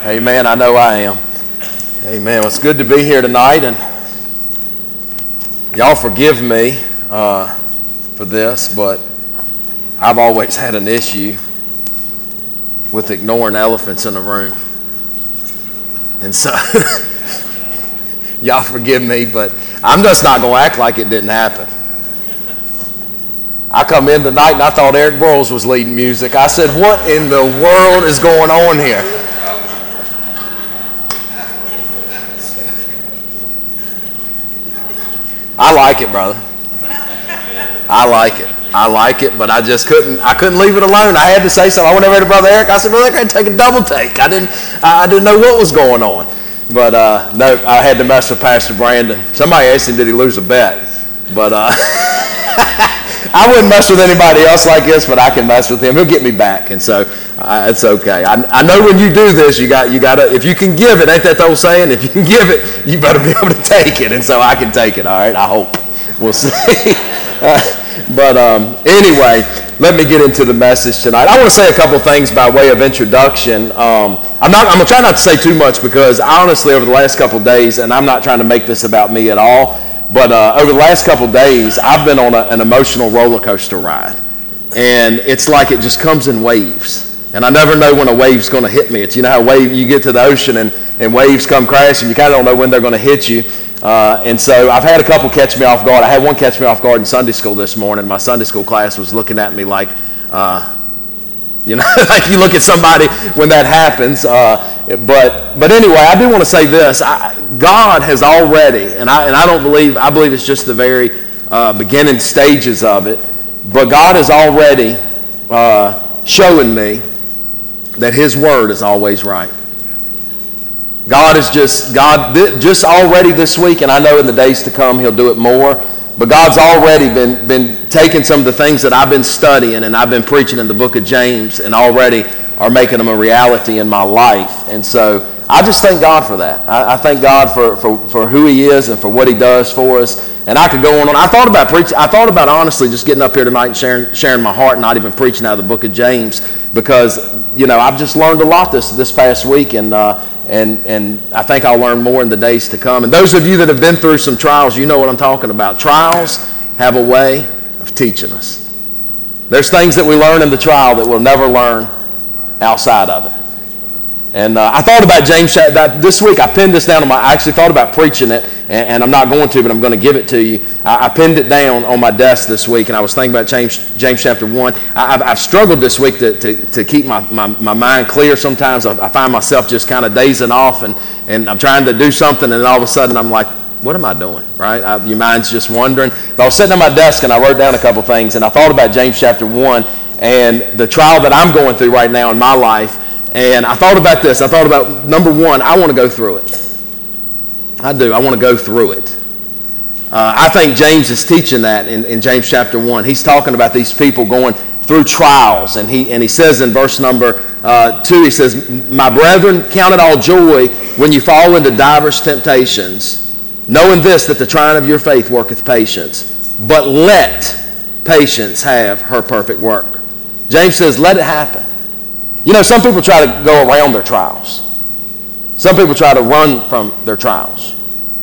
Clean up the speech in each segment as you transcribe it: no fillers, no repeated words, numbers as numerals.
Amen. I know I am. Amen. Well, it's good to be here tonight, and y'all forgive me for this, but I've always had an issue with ignoring elephants in a room. And so, y'all forgive me, but I'm just not going to act like it didn't happen. I come in tonight and I thought Eric Broyles was leading music. I said, what in the world is going on here? I like it, brother. I like it, but I just couldn't leave it alone. I had to say something. I went over to Brother Eric. I said, Brother Eric, I had to take a double take. I didn't know what was going on. But no, I had to mess with Pastor Brandon. Somebody asked him, did he lose a bet? But I wouldn't mess with anybody else like this, but I can mess with him. He'll get me back, and so it's okay. I know when you do this, you got to, if you can give it, ain't that the old saying? If you can give it, you better be able to take it, and so I can take it. All right, I hope. We'll see. But anyway, let me get into the message tonight. I want to say a couple things by way of introduction. I'm going to try not to say too much because honestly, over the last couple of days, and I'm not trying to make this about me at all, but over the last couple of days, I've been on an emotional roller coaster ride. And it's like it just comes in waves. And I never know when a wave's going to hit me. It's, you know how you get to the ocean and waves come crashing. You kind of don't know when they're going to hit you. And so I've had a couple catch me off guard. I had one catch me off guard in Sunday school this morning. My Sunday school class was looking at me like, like you look at somebody when that happens. But anyway, I do want to say this. God has already, and I believe it's just the very beginning stages of it, but God is already showing me that His word is always right. God just already this week, and I know in the days to come He'll do it more, but God's already been taking some of the things that I've been studying and I've been preaching in the book of James and already are making them a reality in my life. And so I just thank God for that. I thank God for who He is and for what He does for us. And I could go on. I thought about preaching. I thought about honestly just getting up here tonight and sharing my heart and not even preaching out of the book of James because, I've just learned a lot this past week and I think I'll learn more in the days to come. And those of you that have been through some trials, you know what I'm talking about. Trials have a way of teaching us. There's things that we learn in the trial that we'll never learn outside of it. And I thought about James this week. I pinned this down I actually thought about preaching it, and I'm not going to, but I'm going to give it to you. I pinned it down on my desk this week, and I was thinking about James chapter 1. I've struggled this week to keep my mind clear. Sometimes I find myself just kind of dazing off, and I'm trying to do something, and all of a sudden I'm like, what am I doing, right? Your mind's just wandering. But I was sitting at my desk, and I wrote down a couple things, and I thought about James chapter 1 and the trial that I'm going through right now in my life. And I thought about this. I thought about, number one, I want to go through it. I do. I want to go through it. I think James is teaching that in James chapter 1. He's talking about these people going through trials. And he says in verse number 2, he says, my brethren, count it all joy when you fall into divers temptations, knowing this, that the trying of your faith worketh patience. But let patience have her perfect work. James says, let it happen. Some people try to go around their trials. Some people try to run from their trials.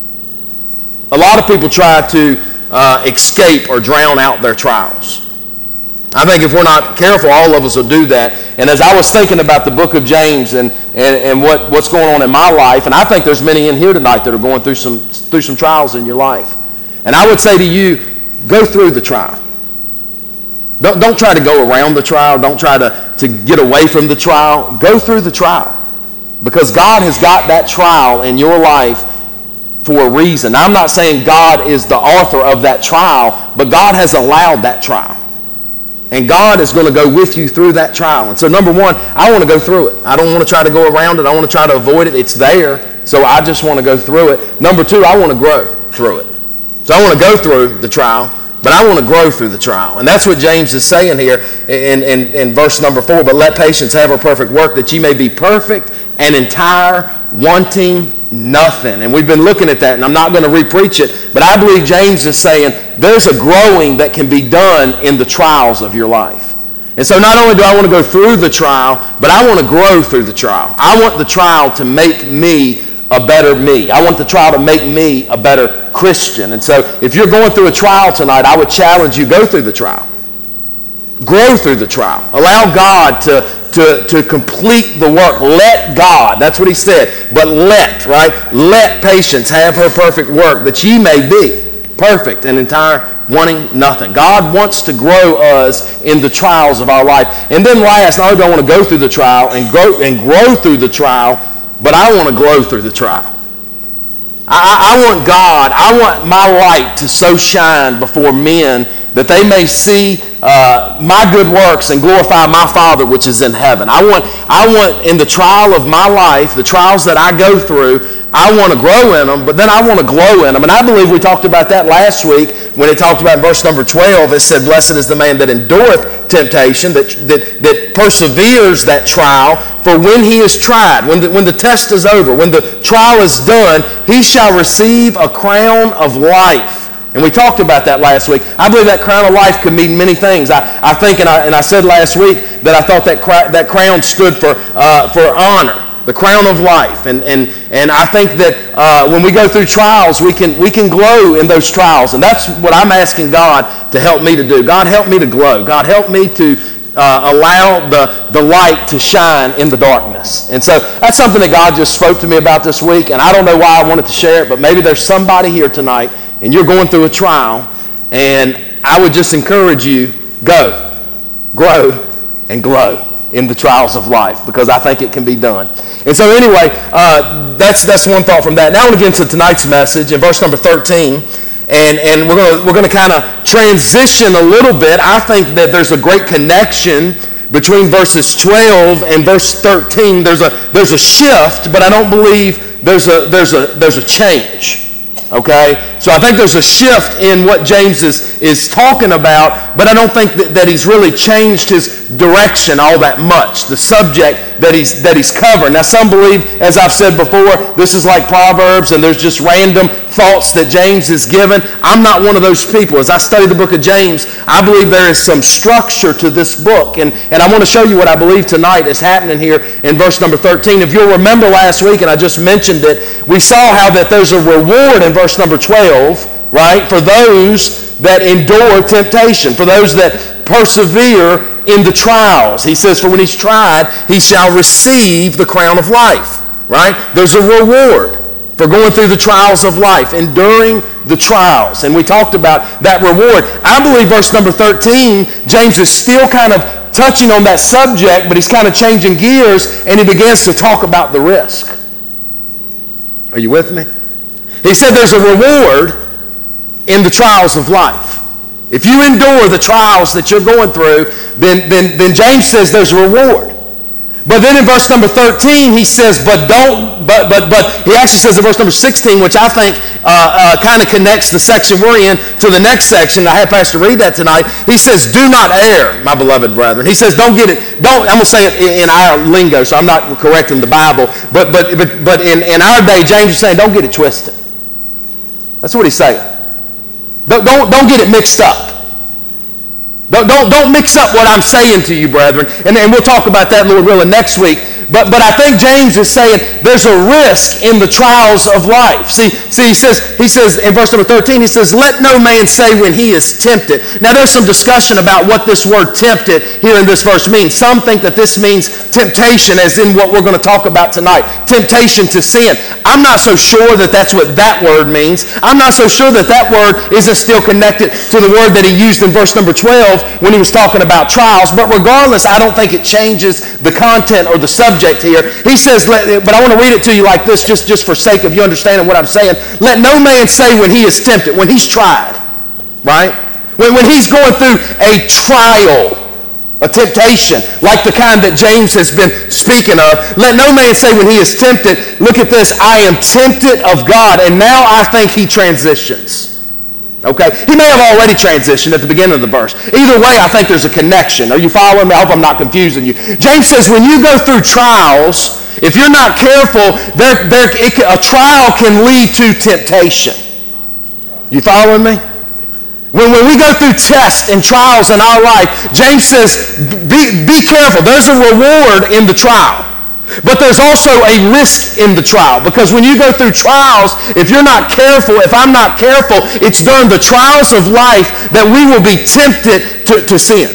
A lot of people try to escape or drown out their trials. I think if we're not careful, all of us will do that. And as I was thinking about the book of James and what's going on in my life, and I think there's many in here tonight that are going through some trials in your life. And I would say to you, go through the trial. Don't try to go around the trial. Don't try to get away from the trial. Go through the trial. Because God has got that trial in your life for a reason. Now, I'm not saying God is the author of that trial, but God has allowed that trial. And God is going to go with you through that trial. And so number one, I want to go through it. I don't want to try to go around it. I want to try to avoid it. It's there. So I just want to go through it. Number two, I want to grow through it. So I want to go through the trial. But I want to grow through the trial. And that's what James is saying here in verse number 4. But let patience have her perfect work, that ye may be perfect and entire, wanting nothing. And we've been looking at that, and I'm not going to re-preach it. But I believe James is saying there's a growing that can be done in the trials of your life. And so not only do I want to go through the trial, but I want to grow through the trial. I want the trial to make me a better me. I want the trial to make me a better Christian. And so if you're going through a trial tonight, I would challenge you, go through the trial. Grow through the trial. Allow God to complete the work. Let God, that's what he said, but let patience have her perfect work, that ye may be perfect and entire, wanting nothing. God wants to grow us in the trials of our life. And then last, not only do I want to go through the trial and grow through the trial, but I want to grow through the trial. I want my light to so shine before men that they may see my good works and glorify my Father which is in heaven. I want in the trial of my life, the trials that I go through, I want to grow in them, but then I want to glow in them. And I believe we talked about that last week when it talked about verse number 12. It said, blessed is the man that endureth temptation, that perseveres that trial, for when he is tried, when the test is over, when the trial is done, he shall receive a crown of life. And we talked about that last week. I believe that crown of life could mean many things. I think, and I said last week, that I thought that crown stood for honor. The crown of life. And I think that when we go through trials, we can glow in those trials. And that's what I'm asking God to help me to do. God, help me to glow. God, help me to allow the light to shine in the darkness. And so that's something that God just spoke to me about this week. And I don't know why I wanted to share it, but maybe there's somebody here tonight and you're going through a trial. And I would just encourage you, go, grow, and glow in the trials of life, because I think it can be done. And so anyway, that's one thought from that. Now I want to get into tonight's message in verse number 13, and we're going to kind of transition a little bit. I think that there's a great connection between verses 12 and verse 13. There's a shift, but I don't believe there's a change. Okay, so I think there's a shift in what James is talking about, but I don't think that he's really changed his direction all that much, the subject that he's covering. Now, some believe, as I've said before, this is like Proverbs, and there's just random thoughts that James is given. I'm not one of those people. As I study the book of James, I believe there is some structure to this book, and I want to show you what I believe tonight is happening here in verse number 13. If you'll remember last week, and I just mentioned it, we saw how that there's a reward in verse number 12, right, for those that endure temptation, for those that persevere in the trials. He says, for when he's tried, he shall receive the crown of life, right? There's a reward for going through the trials of life, enduring the trials. And we talked about that reward. I believe verse number 13, James is still kind of touching on that subject, but he's kind of changing gears, and he begins to talk about the risk. Are you with me? He said there's a reward in the trials of life. If you endure the trials that you're going through, then James says there's a reward. But then in verse number 13, he says, but he actually says in verse number 16, which I think kind of connects the section we're in to the next section. I had Pastor read that tonight. He says, do not err, my beloved brethren. He says, I'm going to say it in our lingo, so I'm not correcting the Bible. But in our day, James is saying, don't get it twisted. That's what he's saying. Don't get it mixed up. Don't mix up what I'm saying to you, brethren. And we'll talk about that, Lord willing, next week. But I think James is saying there's a risk in the trials of life. See, he says in verse number 13, he says, let no man say when he is tempted. Now there's some discussion about what this word tempted here in this verse means. Some think that this means temptation, as in what we're going to talk about tonight. Temptation to sin. I'm not so sure that that's what that word means. I'm not so sure that word isn't still connected to the word that he used in verse number 12 when he was talking about trials. But regardless, I don't think it changes the content or the subject here. He says, but I want to read it to you like this, just for sake of you understanding what I'm saying. Let no man say when he is tempted, when he's tried, right? When he's going through a trial, a temptation, like the kind that James has been speaking of. Let no man say when he is tempted, look at this, I am tempted of God. And now I think he transitions. Okay? He may have already transitioned at the beginning of the verse. Either way, I think there's a connection. Are you following me? I hope I'm not confusing you. James says when you go through trials, if you're not careful, a trial can lead to temptation. You following me? When we go through tests and trials in our life, James says, be careful. There's a reward in the trial. But there's also a risk in the trial, because when you go through trials, if you're not careful, if I'm not careful, it's during the trials of life that we will be tempted to sin.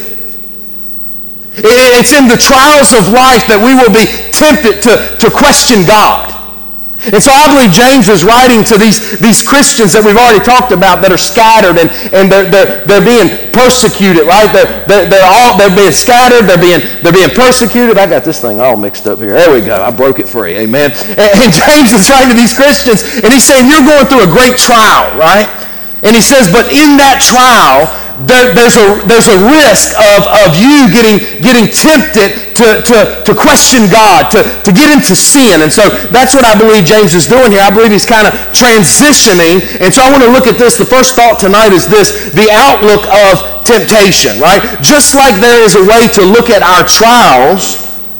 It's in the trials of life that we will be tempted to question God. And so I believe James is writing to these Christians that we've already talked about that are scattered and they're being persecuted, right? They're being scattered, they're being persecuted. I got this thing all mixed up here. There we go. I broke it free. Amen. And James is writing to these Christians and he's saying, you're going through a great trial, right? And he says, but in that trial, there's a risk of you getting tempted to question God, to get into sin. And so that's what I believe James is doing here. I believe he's kind of transitioning. And so I want to look at this. The first thought tonight is this: the outlook of temptation, right? Just like there is a way to look at our trials,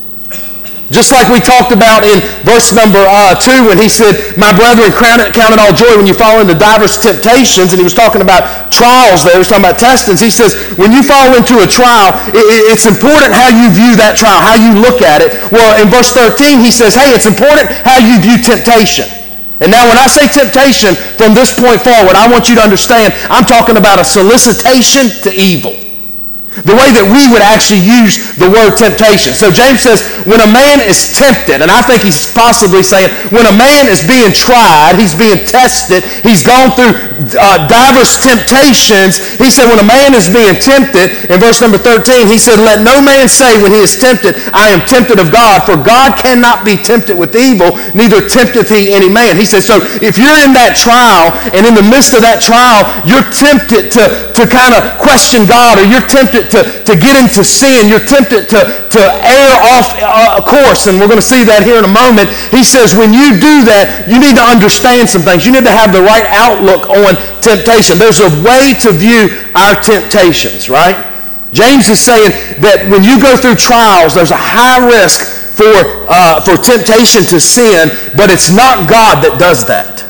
just like we talked about in verse number 2 when he said, my brethren, count it all joy when you fall into diverse temptations. And he was talking about trials there. He was talking about testings. He says, when you fall into a trial, it's important how you view that trial, how you look at it. Well, in verse 13, he says, hey, it's important how you view temptation. And now when I say temptation, from this point forward, I want you to understand, I'm talking about a solicitation to evil. The way that we would actually use the word temptation. So James says, when a man is tempted, and I think he's possibly saying, when a man is being tried, he's being tested, he's gone through diverse temptations. He said, when a man is being tempted, in verse number 13, he said, let no man say when he is tempted, I am tempted of God, for God cannot be tempted with evil, neither tempteth he any man. He says, so if you're in that trial, and in the midst of that trial, you're tempted to kind of question God, or you're tempted to get into sin, you're tempted to err off a course, and we're going to see that here in a moment. He says when you do that, you need to understand some things. You need to have the right outlook on temptation. There's a way to view our temptations, right? James is saying that when you go through trials, there's a high risk for temptation to sin, but it's not God that does that.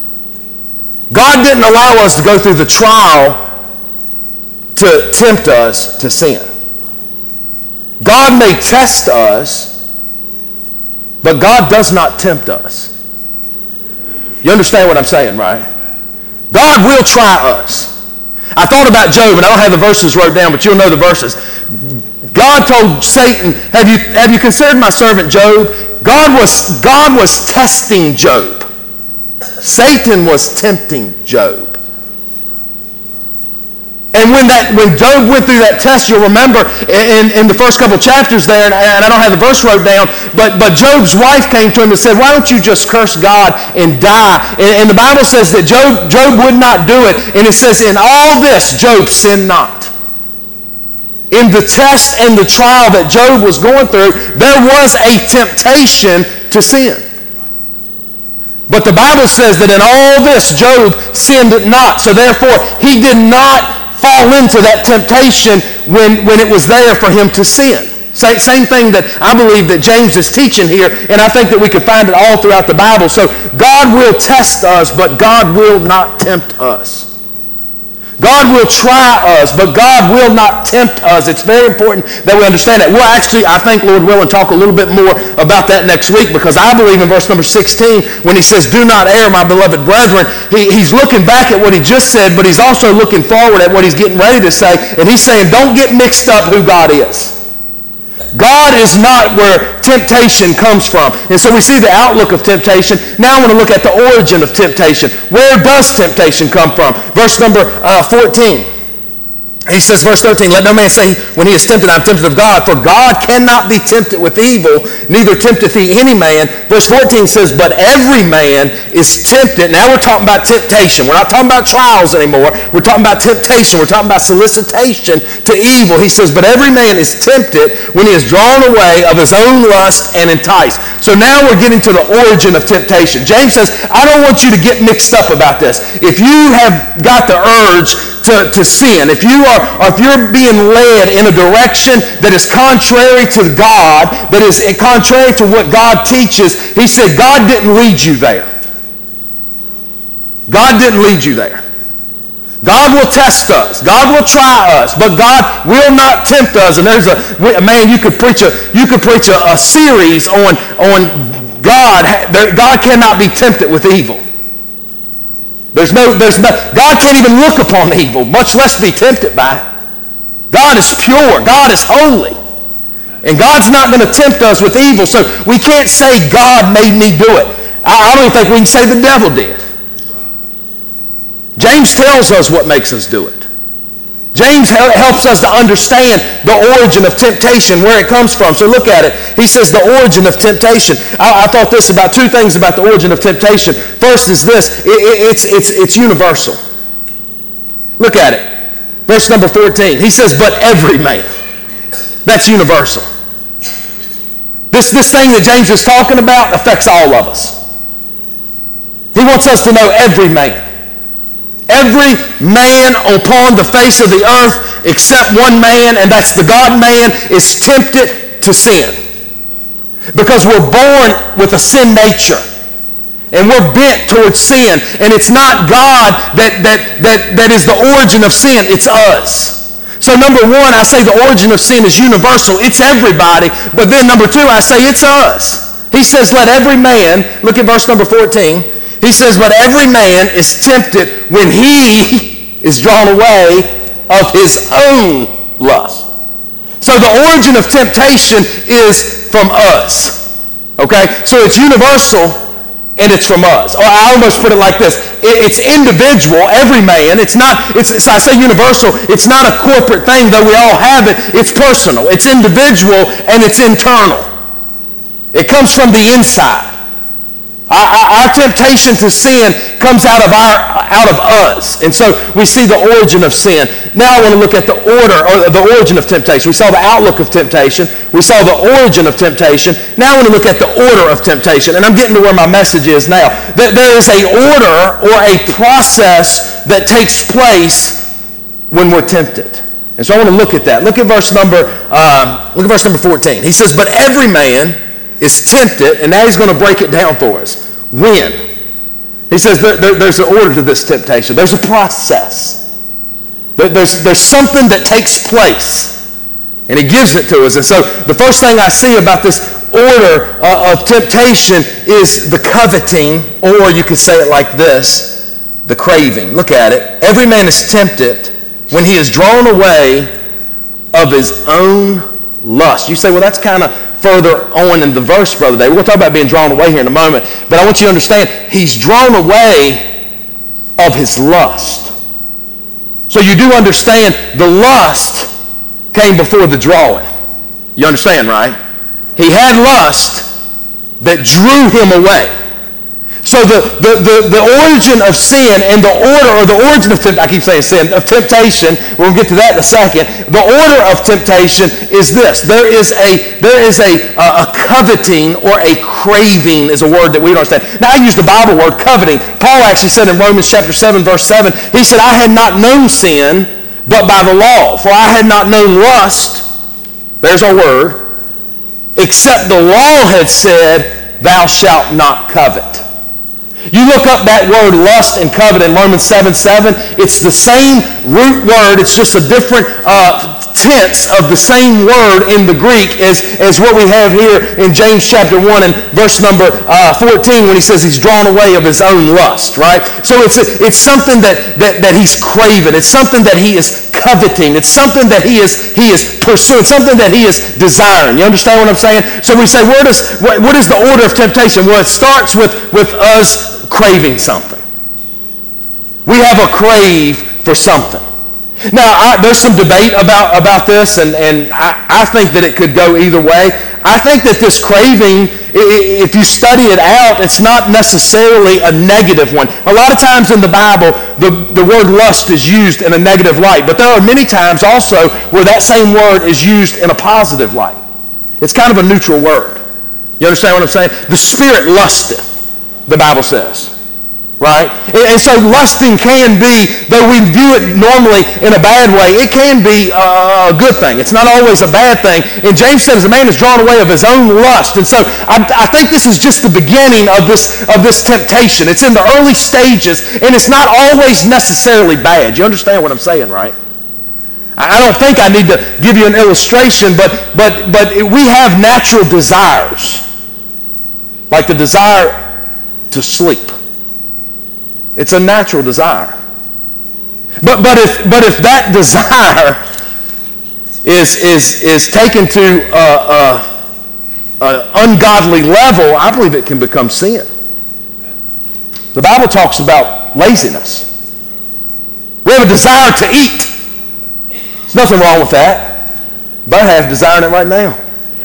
God didn't allow us to go through the trial to tempt us to sin. God may test us, but God does not tempt us. You understand what I'm saying, right? God will try us. I thought about Job, and I don't have the verses wrote down, but you'll know the verses. God told Satan, have you considered my servant Job? God was testing Job. Satan was tempting Job. And when Job went through that test, you'll remember in the first couple chapters there, and I don't have the verse wrote down, but Job's wife came to him and said, why don't you just curse God and die? And the Bible says that Job would not do it. And it says, in all this, Job sinned not. In the test and the trial that Job was going through, there was a temptation to sin. But the Bible says that in all this, Job sinned not. So therefore, he did not fall into that temptation when it was there for him to sin. Same thing that I believe that James is teaching here, and I think that we could find it all throughout the Bible. So God will test us, but God will not tempt us. God will try us, but God will not tempt us. It's very important that we understand that. We'll actually, I think, Lord willing, talk a little bit more about that next week, because I believe in verse number 16, when he says, do not err, my beloved brethren, he's looking back at what he just said, but he's also looking forward at what he's getting ready to say, and he's saying, don't get mixed up who God is. God is not where temptation comes from. And so we see the outlook of temptation. Now I want to look at the origin of temptation. Where does temptation come from? Verse number 14. He says, verse 13, let no man say when he is tempted, I'm tempted of God, for God cannot be tempted with evil, neither tempteth he any man. Verse 14 says, but every man is tempted. Now we're talking about temptation. We're not talking about trials anymore. We're talking about temptation. We're talking about solicitation to evil. He says, but every man is tempted when he is drawn away of his own lust and enticed. So now we're getting to the origin of temptation. James says, I don't want you to get mixed up about this. If you have got the urge to sin, if you're being led in a direction that is contrary to God, that is contrary to what God teaches, he said God didn't lead you there. God didn't lead you there. God will test us. God will try us, but God will not tempt us. And there's man, you could preach a series on God. God cannot be tempted with evil. There's no, God can't even look upon evil, much less be tempted by it. God is pure. God is holy. And God's not going to tempt us with evil. So we can't say God made me do it. I don't even think we can say the devil did. James tells us what makes us do it. James helps us to understand the origin of temptation, where it comes from. So look at it. He says the origin of temptation. I thought this about two things about the origin of temptation. First is this. It's universal. Look at it. Verse number 14. He says, but every man. That's universal. This thing that James is talking about affects all of us. He wants us to know every man. Every man upon the face of the earth except one man, and that's the God-man, is tempted to sin. Because we're born with a sin nature. And we're bent towards sin. And it's not God that is the origin of sin. It's us. So number one, I say the origin of sin is universal. It's everybody. But then number two, I say it's us. He says, let every man, look at verse number 14. He says, but every man is tempted when he is drawn away of his own lust. So the origin of temptation is from us. Okay? So it's universal and it's from us. Or I almost put it like this. It's individual, every man. So I say universal, it's not a corporate thing, though we all have it. It's personal. It's individual and it's internal. It comes from the inside. Our temptation to sin comes out of us. And so we see the origin of sin. Now I want to look at the origin of temptation. We saw the outlook of temptation. We saw the origin of temptation. Now I want to look at the order of temptation. And I'm getting to where my message is now. There is a order or a process that takes place when we're tempted. And so I want to look at that. Look at verse number 14. He says, but every man is tempted, and now he's going to break it down for us. When? He says there's an order to this temptation. There's a process. There's something that takes place, and he gives it to us. And so the first thing I see about this order of temptation is the coveting, or you could say it like this, the craving. Look at it. Every man is tempted when he is drawn away of his own lust. You say, well, that's kind of further on in the verse, Brother Dave. We're going to talk about being drawn away here in a moment. But I want you to understand, he's drawn away of his lust. So you do understand the lust came before the drawing. You understand, right? He had lust that drew him away. So the origin of sin and the order, or the origin of temptation, I keep saying sin, of temptation, we'll get to that in a second. The order of temptation is this. There is a coveting, or a craving is a word that we don't understand. Now I use the Bible word coveting. Paul actually said in Romans chapter 7, verse 7, he said, I had not known sin, but by the law. For I had not known lust, there's our word, except the law had said, thou shalt not covet. You look up that word lust and covet in Romans 7:7. It's the same root word. It's just a different tense of the same word in the Greek as what we have here in James chapter 1 and verse number 14 when he says he's drawn away of his own lust, right? So it's something that he's craving. It's something that he is coveting. It's something that he is pursuing, something that he is desiring. You understand what I'm saying? So we say, what is the order of temptation? Well, it starts with us craving something. We have a crave for something. Now, there's some debate about this, and I think that it could go either way. I think that this craving, if you study it out, it's not necessarily a negative one. A lot of times in the Bible, the word lust is used in a negative light, but there are many times also where that same word is used in a positive light. It's kind of a neutral word. You understand what I'm saying? The spirit lusteth, the Bible says. right? And so lusting can be, though we view it normally in a bad way, it can be a good thing. It's not always a bad thing. And James says a man is drawn away of his own lust. And so I think this is just the beginning of this temptation. It's in the early stages, and it's not always necessarily bad. You understand what I'm saying, right? I don't think I need to give you an illustration, but we have natural desires, like the desire to sleep. It's a natural desire. But if that desire is taken to an ungodly level, I believe it can become sin. The Bible talks about laziness. We have a desire to eat. There's nothing wrong with that. But I have desiring it right now.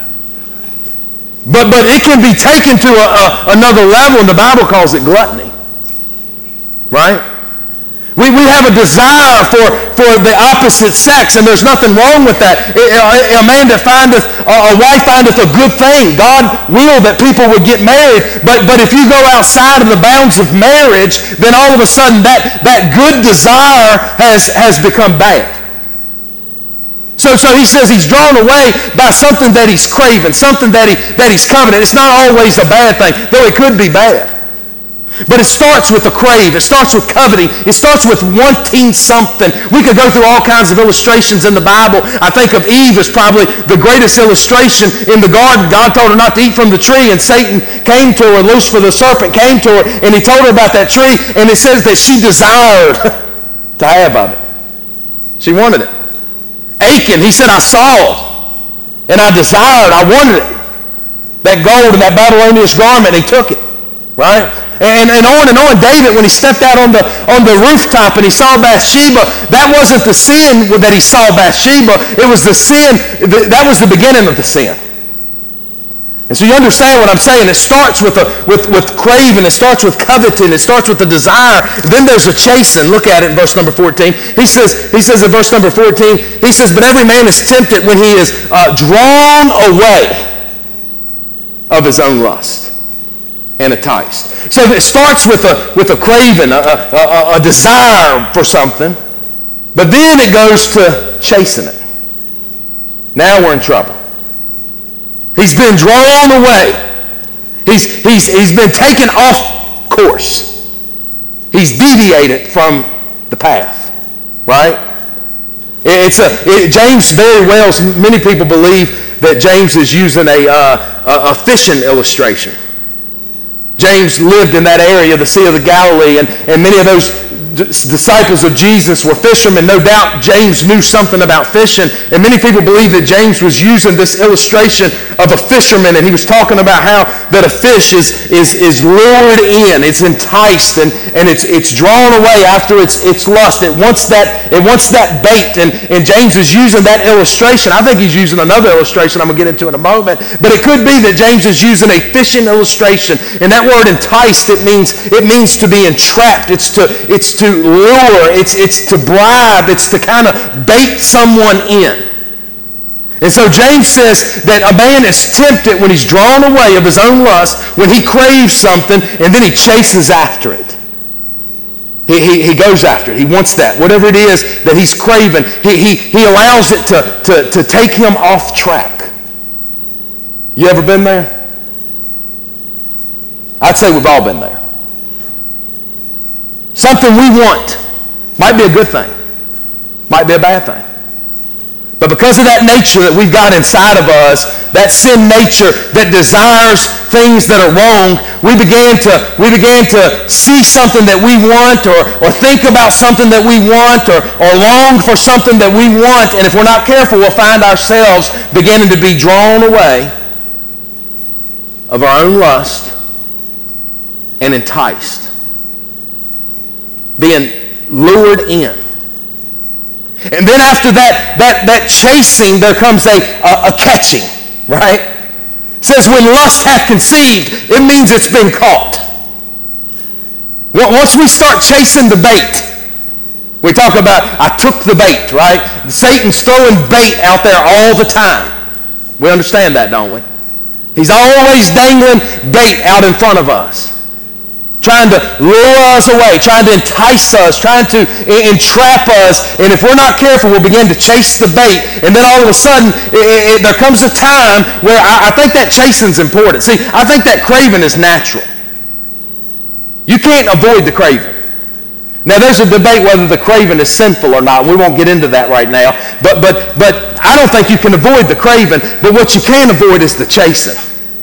But it can be taken to another level, and the Bible calls it gluttony. Right? We have a desire for the opposite sex, and there's nothing wrong with that. A man that findeth, a wife findeth a good thing. God willed that people would get married, but if you go outside of the bounds of marriage, then all of a sudden that good desire has become bad. So he says he's drawn away by something that he's craving, something that he's coveting. It's not always a bad thing, though it could be bad. But it starts with a crave. It starts with coveting. It starts with wanting something. We could go through all kinds of illustrations in the Bible. I think of Eve as probably the greatest illustration in the garden. God told her not to eat from the tree, and Satan came to her, Lucifer the serpent came to her, and he told her about that tree, and it says that she desired to have of it. She wanted it. Achan, he said, I saw, and I desired, I wanted it. That gold and that Babylonian garment, and he took it. Right? And on and on. David, when he stepped out on the rooftop and he saw Bathsheba, that wasn't the sin that he saw Bathsheba. It was the sin, that was the beginning of the sin. And so you understand what I'm saying. It starts with craving. It starts with coveting. It starts with the desire. Then there's a chasing. Look at it in verse number 14. He says in verse number 14, he says, but every man is tempted when he is drawn away of his own lust and enticed. So it starts with a craving, a desire for something, but then it goes to chasing it. Now we're in trouble. He's been drawn away. He's been taken off course. He's deviated from the path, right? James very well, many people believe that James is using a fishing illustration. James lived in that area, the Sea of the Galilee, and many of those disciples of Jesus were fishermen. No doubt James knew something about fishing, and many people believe that James was using this illustration of a fisherman, and he was talking about how that a fish is lured in, it's enticed, and it's drawn away after its lust. It wants that bait, and James is using that illustration. I think he's using another illustration I'm going to get into in a moment, but it could be that James is using a fishing illustration, and that word enticed, it means to be entrapped. It's to lure, it's to bribe, it's to kind of bait someone in. And so James says that a man is tempted when he's drawn away of his own lust, when he craves something, and then he chases after it. He goes after it. He wants that. Whatever it is that he's craving, he allows it to take him off track. You ever been there? I'd say we've all been there. Something we want might be a good thing, might be a bad thing. But because of that nature that we've got inside of us, that sin nature that desires things that are wrong, we began to see something that we want, or think about something that we want, or long for something that we want, and if we're not careful, we'll find ourselves beginning to be drawn away of our own lust and enticed, being lured in. And then after that chasing, there comes a catching, right? It says, when lust hath conceived, it means it's been caught. Once we start chasing the bait, we talk about, I took the bait, right? Satan's throwing bait out there all the time. We understand that, don't we? He's always dangling bait out in front of us. trying to lure us away, trying to entice us, trying to entrap us. And if we're not careful, we'll begin to chase the bait. And then all of a sudden, there comes a time where I think that chasing's important. See, I think that craving is natural. You can't avoid the craving. Now, there's a debate whether the craving is sinful or not. We won't get into that right now. But I don't think you can avoid the craving. But what you can avoid is the chasing.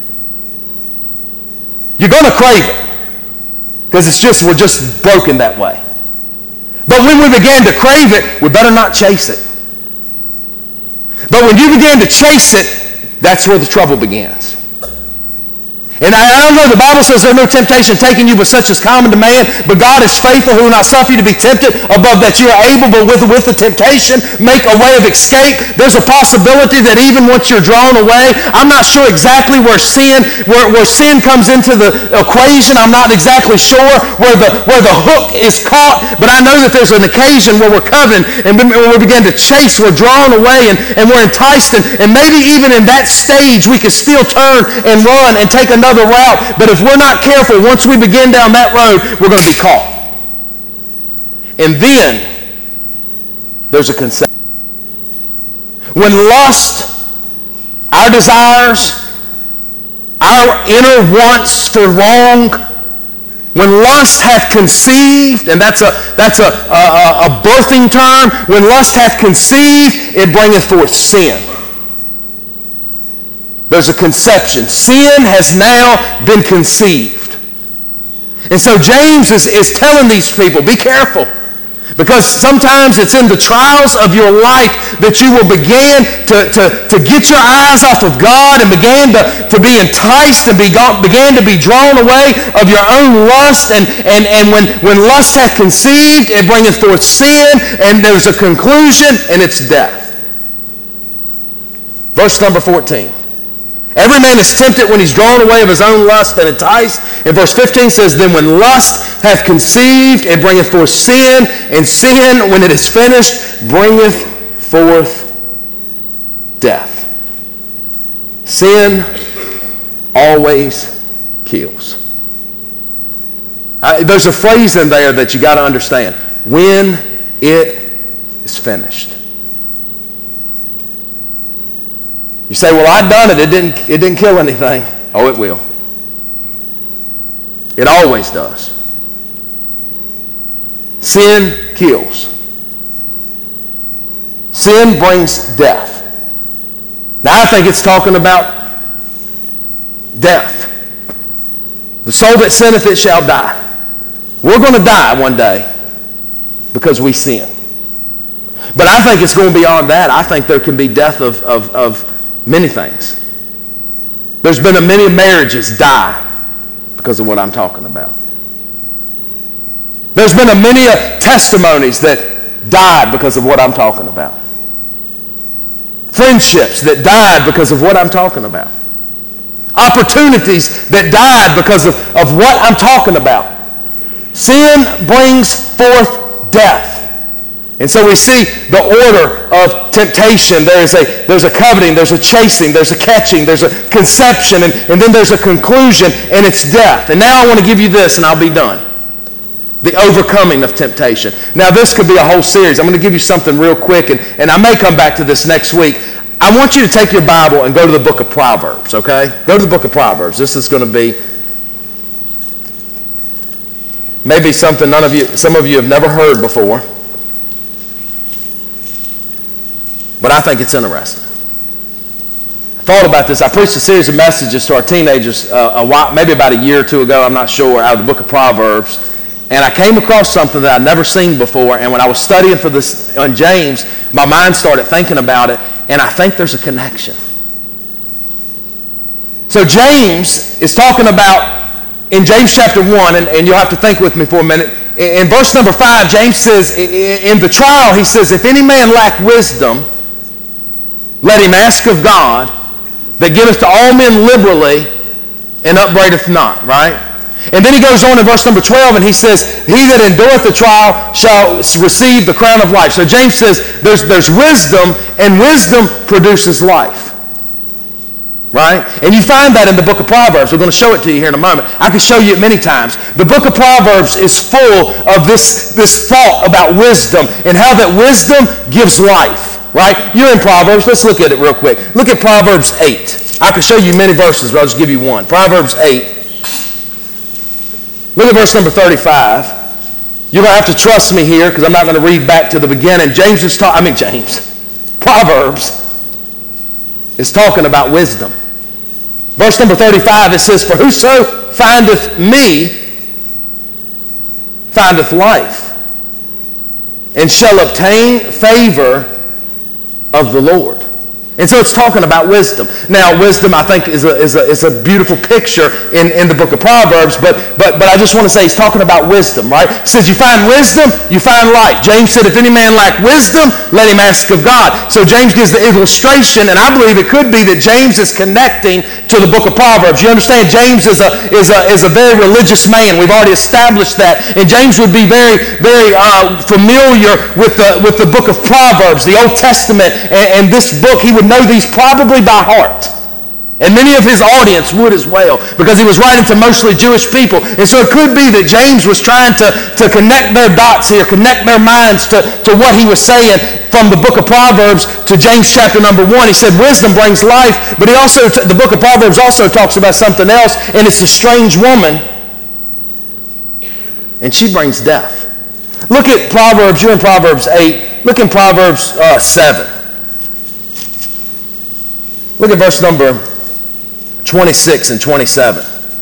You're going to crave it. Because we're just broken that way. But when we begin to crave it, we better not chase it. But when you begin to chase it, that's where the trouble begins. And I don't know, the Bible says there's no temptation taking you but such as common to man, but God is faithful who will not suffer you to be tempted above that you are able, but with the temptation make a way of escape. There's a possibility that even once you're drawn away, I'm not sure exactly where sin comes into the equation. I'm not exactly sure where the hook is caught, but I know that there's an occasion where we're coveting and when we begin to chase, we're drawn away and we're enticed, and maybe even in that stage we can still turn and run and take another route. But if we're not careful, once we begin down that road, we're going to be caught. And then there's a conception. When lust, our desires, our inner wants for wrong, when lust hath conceived, and that's a birthing term, when lust hath conceived, it bringeth forth sin. There's a conception. Sin has now been conceived. And so James is telling these people, be careful. Because sometimes it's in the trials of your life that you will begin to get your eyes off of God and begin to be enticed and begin to be drawn away of your own lust. And when lust hath conceived, it bringeth forth sin, and there's a conclusion, and it's death. Verse number 14. Every man is tempted when he's drawn away of his own lust and enticed. And verse 15 says, then when lust hath conceived, it bringeth forth sin, and sin, when it is finished, bringeth forth death. Sin always kills. There's a phrase in there that you got to understand. When it is finished. You say, well, I've done it. It didn't kill anything. Oh, it will. It always does. Sin kills. Sin brings death. Now, I think it's talking about death. The soul that sinneth, it shall die. We're going to die one day because we sin. But I think it's going beyond that. I think there can be death of many things. There's been many marriages die because of what I'm talking about. There's been many testimonies that died because of what I'm talking about. Friendships that died because of what I'm talking about. Opportunities that died because of what I'm talking about. Sin brings forth death. And so we see the order of temptation. There's a coveting, there's a chasing, there's a catching, there's a conception, and then there's a conclusion, and it's death. And now I want to give you this, and I'll be done. The overcoming of temptation. Now this could be a whole series. I'm going to give you something real quick, and I may come back to this next week. I want you to take your Bible and go to the book of Proverbs, okay? Go to the book of Proverbs. This is going to be maybe something some of you have never heard before. But I think it's interesting. I thought about this. I preached a series of messages to our teenagers maybe about a year or two ago, I'm not sure, out of the book of Proverbs. And I came across something that I'd never seen before. And when I was studying for this on James, my mind started thinking about it. And I think there's a connection. So James is talking about, in James chapter 1, and you'll have to think with me for a minute. In verse number 5, James says, in the trial, he says, if any man lack wisdom, let him ask of God, that giveth to all men liberally, and upbraideth not, right? And then he goes on in verse number 12, and he says, he that endureth the trial shall receive the crown of life. So James says, there's wisdom, and wisdom produces life. right? And you find that in the book of Proverbs. We're going to show it to you here in a moment. I could show you it many times. The book of Proverbs is full of this thought about wisdom and how that wisdom gives life, right? You're in Proverbs. Let's look at it real quick. Look at Proverbs 8. I could show you many verses, but I'll just give you one. Proverbs 8. Look at verse number 35. You're going to have to trust me here because I'm not going to read back to the beginning. Proverbs is talking about wisdom. Verse number 35, it says, "For whoso findeth me findeth life, and shall obtain favor of the Lord." And so it's talking about wisdom. Now, wisdom, I think, is a beautiful picture in the book of Proverbs, but I just want to say he's talking about wisdom, right? He says, you find wisdom, you find life. James said, if any man lack wisdom, let him ask of God. So James gives the illustration, and I believe it could be that James is connecting to the book of Proverbs. You understand, James is a very religious man. We've already established that. And James would be very, very familiar with the book of Proverbs, the Old Testament, and this book, he would know these probably by heart. And many of his audience would as well, because he was writing to mostly Jewish people. And so it could be that James was trying to connect their dots here, connect their minds to what he was saying from the book of Proverbs to James chapter number 1. He said wisdom brings life, but the book of Proverbs also talks about something else, and it's a strange woman, and she brings death. Look at Proverbs, you're in Proverbs 8. Look in Proverbs 7. Look at verse number 26 and 27.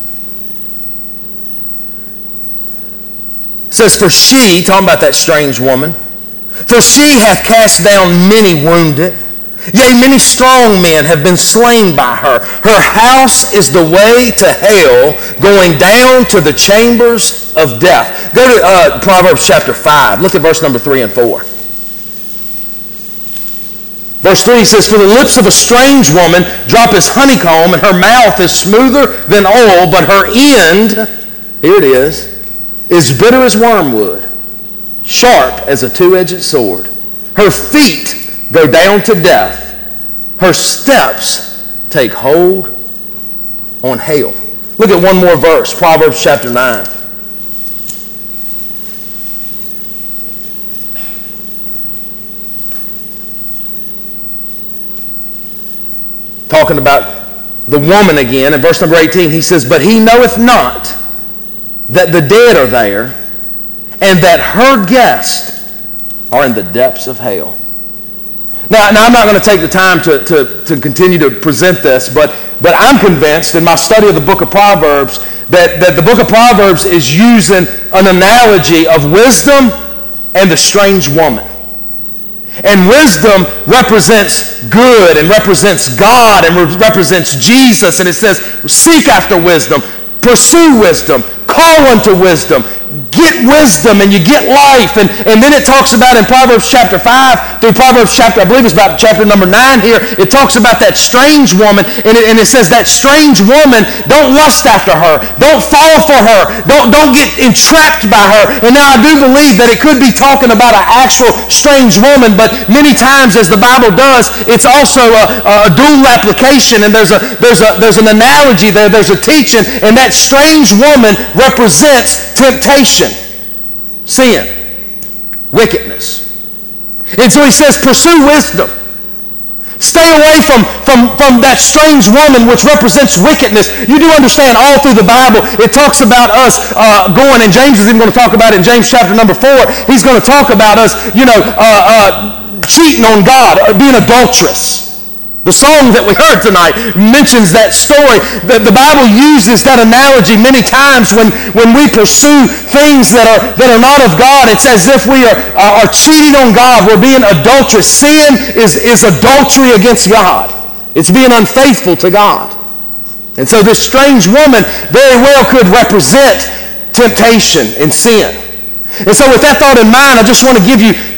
It says, "For she," talking about that strange woman, "for she hath cast down many wounded, yea, many strong men have been slain by her. Her house is the way to hell, going down to the chambers of death." Go to Proverbs chapter 5. Look at verse number 3 and 4. Verse 3 says, "For the lips of a strange woman drop as honeycomb, and her mouth is smoother than oil, but her end," here it is bitter as wormwood, sharp as a two-edged sword. Her feet go down to death. Her steps take hold on hell. Look at one more verse, Proverbs chapter 9. Talking about the woman again, in verse number 18, he says, "But he knoweth not that the dead are there, and that her guests are in the depths of hell." Now I'm not going to take the time to continue to present this, but I'm convinced in my study of the book of Proverbs that the book of Proverbs is using an analogy of wisdom and the strange woman. And wisdom represents good and represents God and represents Jesus. And it says, seek after wisdom, pursue wisdom, call unto wisdom, get wisdom, and you get life. And then it talks about in Proverbs chapter 5 through Proverbs chapter, I believe it's about chapter number 9 here, it talks about that strange woman, and it says that strange woman, don't lust after her, don't fall for her, don't get entrapped by her. And now I do believe that it could be talking about an actual strange woman, but many times, as the Bible does, it's also a dual application, and there's an analogy there, there's a teaching, and that strange woman represents temptation, sin, wickedness. And so he says, pursue wisdom. Stay away from that strange woman which represents wickedness. You do understand all through the Bible, it talks about us going, and James is even going to talk about it in James chapter number 4. He's going to talk about us, cheating on God, being adulterous. The song that we heard tonight mentions that story. The Bible uses that analogy many times when we pursue things that are not of God. It's as if we are cheating on God. We're being adulterous. Sin is adultery against God. It's being unfaithful to God. And so this strange woman very well could represent temptation and sin. And so with that thought in mind, I just want to give you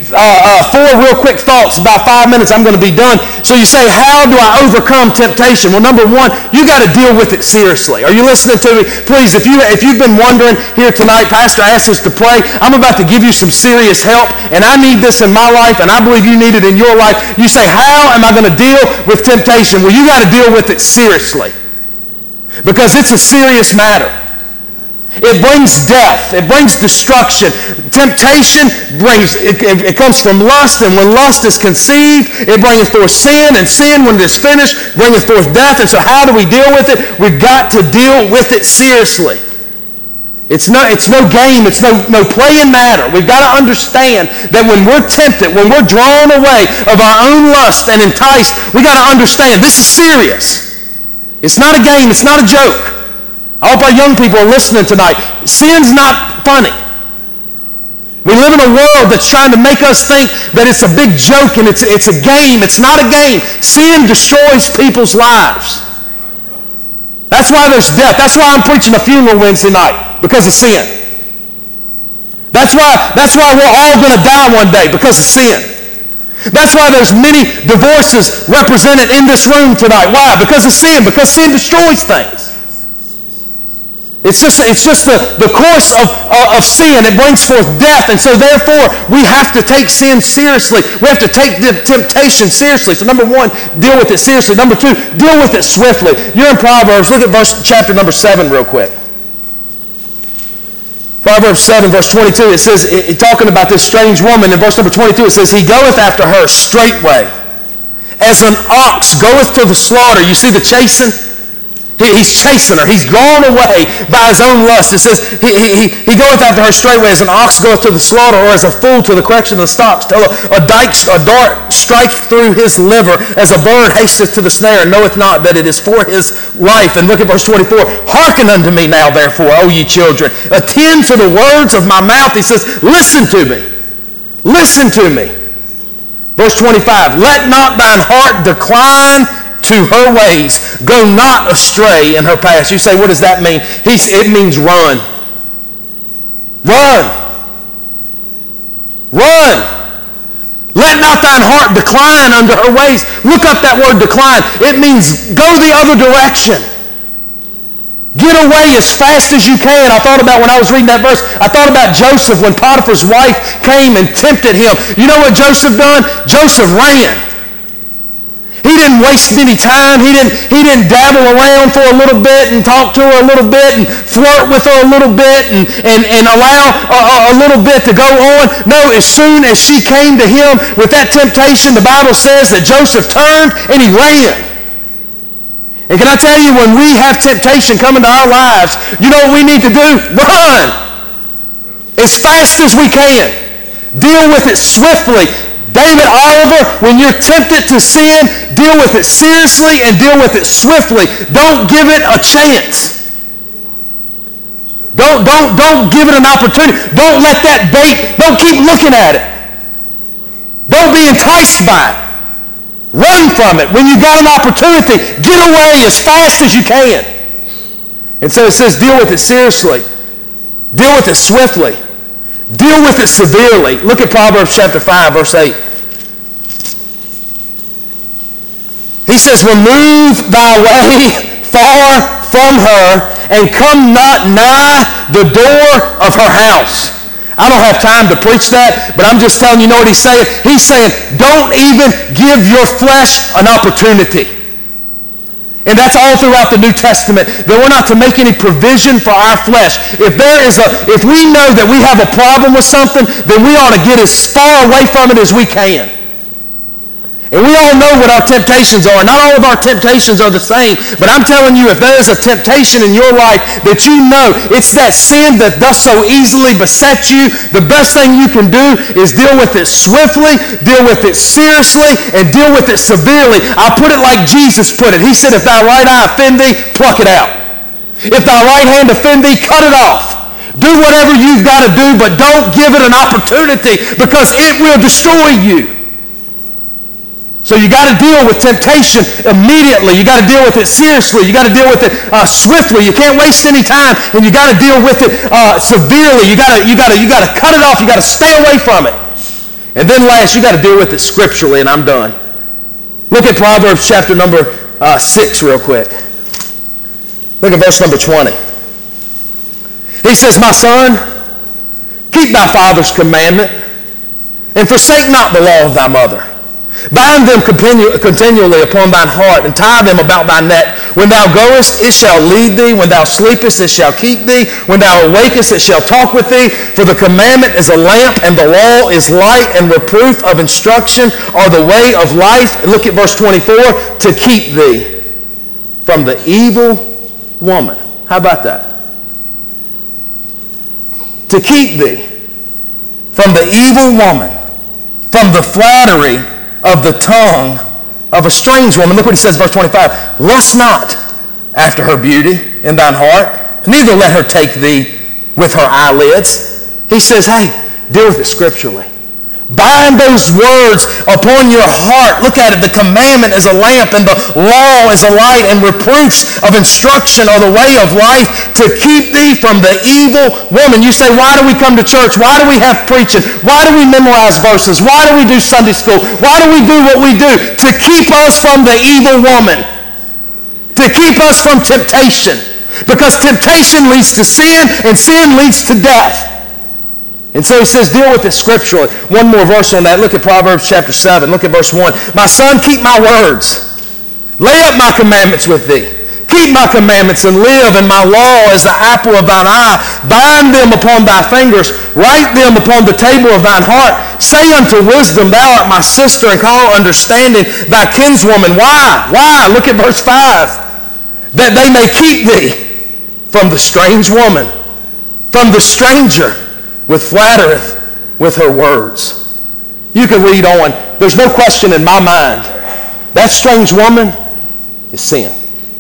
four real quick thoughts, about 5 minutes, I'm going to be done. So you say, how do I overcome temptation? Well, number one, you got to deal with it seriously. Are you listening to me? Please, if you've been wondering here tonight, Pastor asked us to pray, I'm about to give you some serious help, and I need this in my life, and I believe you need it in your life. You say, how am I going to deal with temptation? Well, you got to deal with it seriously, because it's a serious matter. It brings death. It brings destruction. Temptation it comes from lust, and when lust is conceived, it bringeth forth sin, and sin, when it is finished, bringeth forth death. And so how do we deal with it? We've got to deal with it seriously. It's no game. It's no playing matter. We've got to understand that when we're tempted, when we're drawn away of our own lust and enticed, we got to understand this is serious. It's not a game. It's not a joke. I hope our young people are listening tonight. Sin's not funny. We live in a world that's trying to make us think that it's a big joke and it's a game. It's not a game. Sin destroys people's lives. That's why there's death. That's why I'm preaching a funeral Wednesday night, because of sin. That's why we're all going to die one day, because of sin. That's why there's many divorces represented in this room tonight. Why? Because of sin. Because sin destroys things. It's just the course of sin. It brings forth death. And so therefore, we have to take sin seriously. We have to take the temptation seriously. So number one, deal with it seriously. Number two, deal with it swiftly. You're in Proverbs. Look at chapter number 7 real quick. Proverbs 7, verse 22, it says, talking about this strange woman, in verse number 22, it says, he goeth after her straightway, as an ox goeth to the slaughter. You see the chasing? He's chasing her. He's gone away by his own lust. It says, he goeth after her straightway, as an ox goeth to the slaughter, or as a fool to the correction of the stocks, till a dart strike through his liver, as a bird hasteth to the snare, and knoweth not that it is for his life. And look at verse 24. Hearken unto me now, therefore, O ye children. Attend to the words of my mouth. He says, listen to me. Listen to me. Verse 25. Let not thine heart decline to her ways. Go not astray in her paths. You say, what does that mean? It means run. Run. Run. Let not thine heart decline under her ways. Look up that word decline. It means go the other direction. Get away as fast as you can. I thought about, when I was reading that verse, I thought about Joseph when Potiphar's wife came and tempted him. You know what Joseph done? Joseph ran. He didn't waste any time. He didn't dabble around for a little bit and talk to her a little bit and flirt with her a little bit and allow a little bit to go on. No, as soon as she came to him with that temptation, the Bible says that Joseph turned and he ran. And can I tell you, when we have temptation come into our lives, you know what we need to do? Run! As fast as we can. Deal with it swiftly. David Oliver, when you're tempted to sin, deal with it seriously and deal with it swiftly. Don't give it a chance. Don't give it an opportunity. Don't let that bait, don't keep looking at it. Don't be enticed by it. Run from it. When you got an opportunity, get away as fast as you can. And so it says, deal with it seriously. Deal with it swiftly. Deal with it severely. Look at Proverbs chapter 5, verse 8. He says, remove thy way far from her, and come not nigh the door of her house. I don't have time to preach that, but I'm just telling you, know what he's saying? He's saying, don't even give your flesh an opportunity. And that's all throughout the New Testament, that we're not to make any provision for our flesh. If we know that we have a problem with something, then we ought to get as far away from it as we can. And we all know what our temptations are. Not all of our temptations are the same. But I'm telling you, if there is a temptation in your life that you know it's that sin that does so easily beset you, the best thing you can do is deal with it swiftly, deal with it seriously, and deal with it severely. I'll put it like Jesus put it. He said, if thy right eye offend thee, pluck it out. If thy right hand offend thee, cut it off. Do whatever you've got to do, but don't give it an opportunity, because it will destroy you. So you got to deal with temptation immediately. You got to deal with it seriously. You got to deal with it swiftly. You can't waste any time, and you got to deal with it severely. You got to cut it off. You got to stay away from it. And then last, you got to deal with it scripturally, and I'm done. Look at Proverbs chapter number 6 real quick. Look at verse number 20. He says, my son, keep thy father's commandment, and forsake not the law of thy mother. Bind them continually upon thine heart, and tie them about thy neck. When thou goest, it shall lead thee. When thou sleepest, it shall keep thee. When thou awakest, it shall talk with thee. For the commandment is a lamp, and the law is light, and reproof of instruction are the way of life. Look at verse 24. To keep thee from the evil woman. How about that? To keep thee from the evil woman, from the flattery of the tongue of a strange woman. Look what he says, verse 25. Lust not after her beauty in thine heart, neither let her take thee with her eyelids. He says, hey, deal with it scripturally. Bind those words upon your heart. Look at it. The commandment is a lamp, and the law is a light, and reproofs of instruction are the way of life, to keep thee from the evil woman. You say, why do we come to church? Why do we have preaching? Why do we memorize verses? Why do we do Sunday school? Why do we do what we do? To keep us from the evil woman. To keep us from temptation. Because temptation leads to sin, and sin leads to death. And so he says, deal with it scripturally. One more verse on that. Look at Proverbs chapter 7. Look at verse 1. My son, keep my words. Lay up my commandments with thee. Keep my commandments and live, and my law is the apple of thine eye. Bind them upon thy fingers. Write them upon the table of thine heart. Say unto wisdom, thou art my sister, and call understanding thy kinswoman. Why? Why? Look at verse 5. That they may keep thee from the strange woman, from the stranger, with flattereth with her words. You can read on. There's no question in my mind. That strange woman is sin.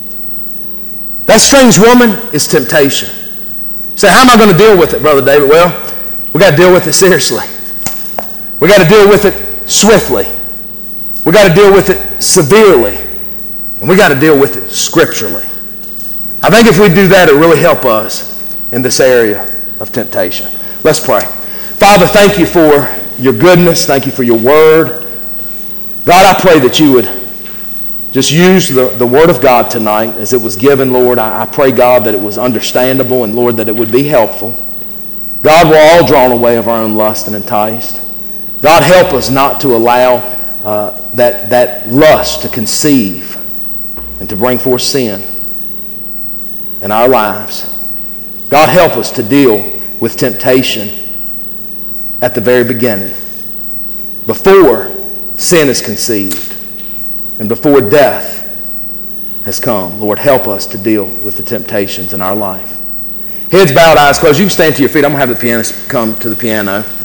That strange woman is temptation. You say, how am I going to deal with it, Brother David? Well, we got to deal with it seriously. We got to deal with it swiftly. We got to deal with it severely. And we got to deal with it scripturally. I think if we do that, it'll really help us in this area of temptation. Let's pray. Father, thank you for your goodness. Thank you for your word. God, I pray that you would just use the word of God tonight as it was given, Lord. I pray, God, that it was understandable, and, Lord, that it would be helpful. God, we're all drawn away of our own lust and enticed. God, help us not to allow that lust to conceive and to bring forth sin in our lives. God, help us to deal with temptation at the very beginning, before sin is conceived and before death has come. Lord, help us to deal with the temptations in our life. Heads bowed, eyes closed. You can stand to your feet. I'm going to have the pianist come to the piano.